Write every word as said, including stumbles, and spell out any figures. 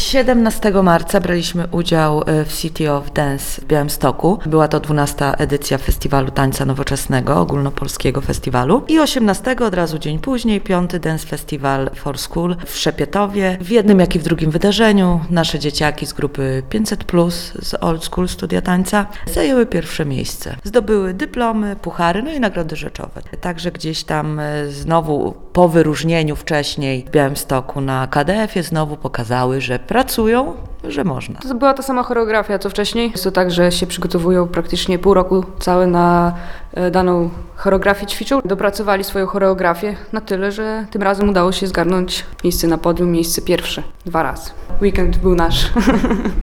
siedemnastego marca braliśmy udział w City of Dance w Białymstoku. Była to dwunasta edycja Festiwalu Tańca Nowoczesnego, ogólnopolskiego festiwalu. I osiemnastego, od razu dzień później, piąty Dance Festival for School w Szepietowie. W jednym, jak i w drugim wydarzeniu nasze dzieciaki z grupy pięćset plus, z Old School Studia Tańca, zajęły pierwsze miejsce. Zdobyły dyplomy, puchary, no i nagrody rzeczowe. Także gdzieś tam znowu po wyróżnieniu wcześniej w Białymstoku na K D F-ie znowu pokazały, że pracują, że można. To była ta sama choreografia co wcześniej. Jest to tak, że się przygotowują praktycznie pół roku całe na daną choreografię, ćwiczą. Dopracowali swoją choreografię na tyle, że tym razem udało się zgarnąć miejsce na podium, miejsce pierwsze. Dwa razy. Weekend był nasz.